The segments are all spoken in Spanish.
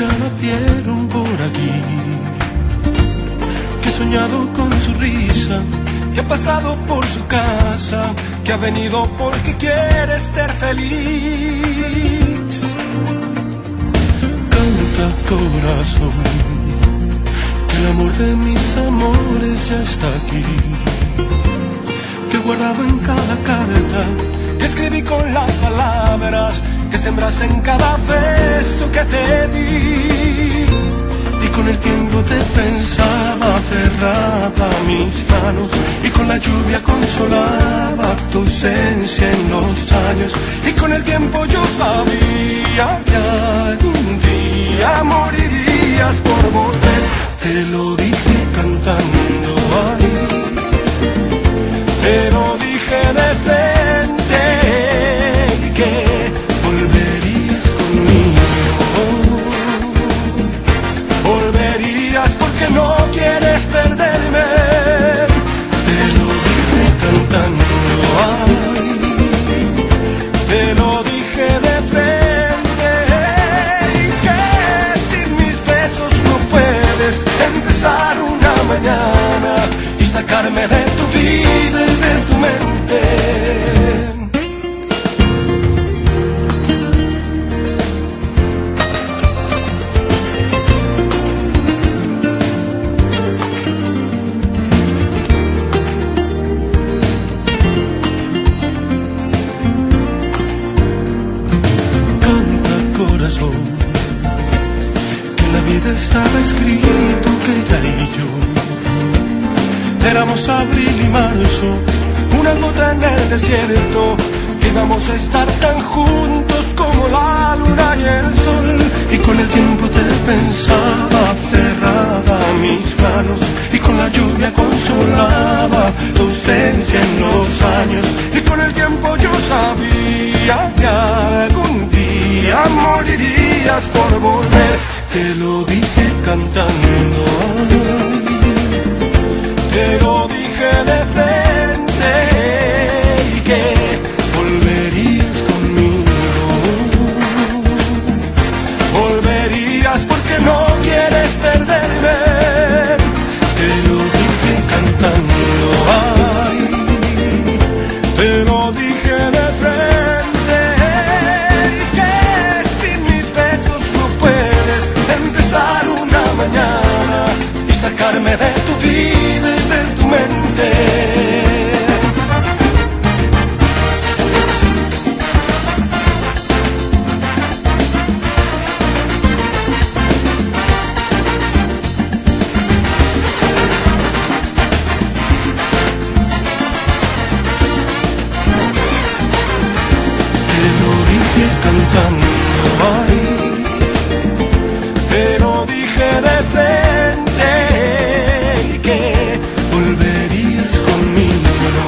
ya la vieron por aquí, que he soñado con su risa, que ha pasado por su casa, que ha venido porque quiere ser feliz. Canta corazón, que el amor de mis amores ya está aquí, que he guardado en cada carta, que escribí con las palabras que sembraste en cada beso que te di. Y con el tiempo te pensaba aferrada a mis manos, y con la lluvia consolaba tu ausencia en los años. Y con el tiempo yo sabía que algún día morirías por volver. Te lo dije cantando ahí, te lo dije de frente, que volverías conmigo. Volverías porque no quieres perderme. Te lo dije cantando ay, te lo dije de frente, que sin mis besos no puedes empezar una mañana y sacarme de tu vida y de tu mente. Que en la vida estaba escrito que ella y yo éramos abril y marzo, una gota en el desierto, que íbamos a estar tan juntos como la luna y el sol. Y con el tiempo te pensaba cerrada a mis manos, y con la lluvia consolaba tu ausencia en los años. Y con el tiempo yo sabía que algún día morirías por volver. Te lo dije cantando, te lo dije de frente, y que volverías conmigo. Volverías porque no quieres perderme. Te lo dije cantando, ay, te lo dije de frente, que sin mis besos no puedes empezar una mañana y sacarme de tu vida y de tu mente. Cantando ay, te lo dije de frente, que volverías conmigo.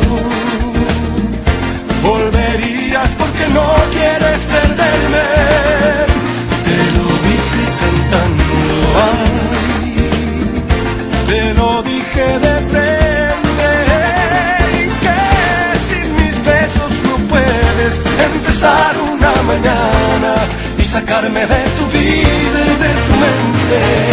Volverías porque no quieres perderme. Te lo dije cantando ay, te lo dije de frente, que sin mis besos no puedes empezar una mañana y sacarme de tu vida y de tu mente.